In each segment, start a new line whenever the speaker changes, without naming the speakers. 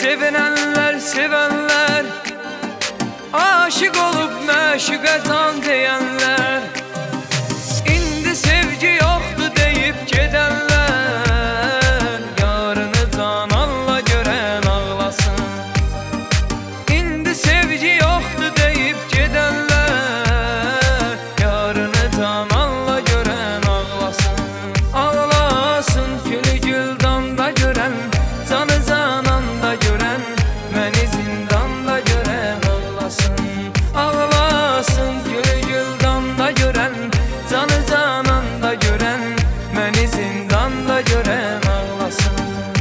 Sevinenler, sevenler, aşık olup məşuqə can deyənlər, indi sevgi yoxdur deyib gedənlər, yarını cananla görən ağlasın. İndi sevgi yoxdur deyib gedənlər, yarını cananla görən ağlasın. Ağlasın gülü güldanda görən, canı cananda görən, məni zindanda görən ağlasın. Ağlasın gülü güldanda görən, canı cananda görən, məni zindanda görən ağlasın.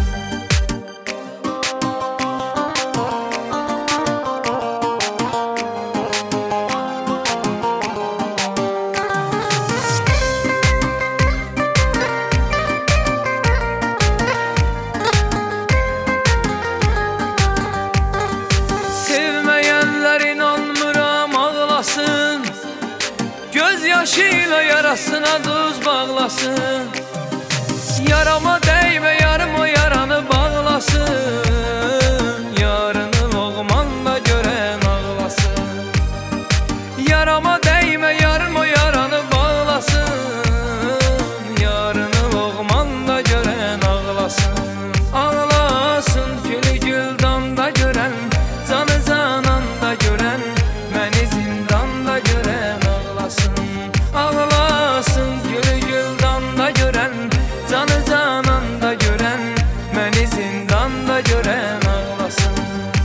Sevməyənlər inanmıram ağlasın, göz yaşıyla yarasına duz bağlasın. Yarama dəymə yarım o yaranı bağlasın, yarını loğmanla görən ağlasın. Yarama dəymə yarım o yaranı bağlasın, yarını loğmanla görən ağlasın. Ağlasın gülü güldanda görən, canı cananda görən, məni zindanda görən ağlasın. Ağlasın gülü güldanda görən, canı cananda görən, məni zindanda görən ağlasın.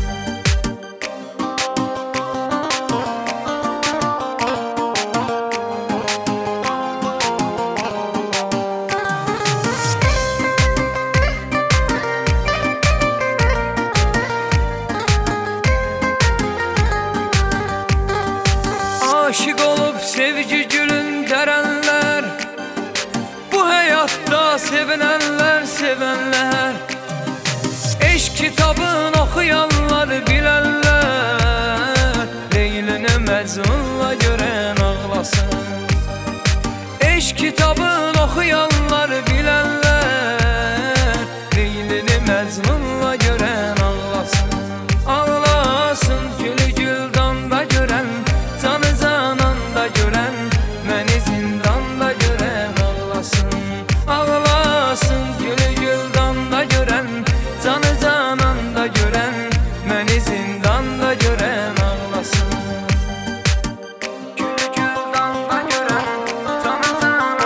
Aşık olup sevgi gülün dərənlər, bu həyatda sevinənlər, sevənlər, eşq kitabın oxuyanlar, bilənlər, Leylini Məcnunla görən ağlasın. Eşq kitabın oxuyanlar,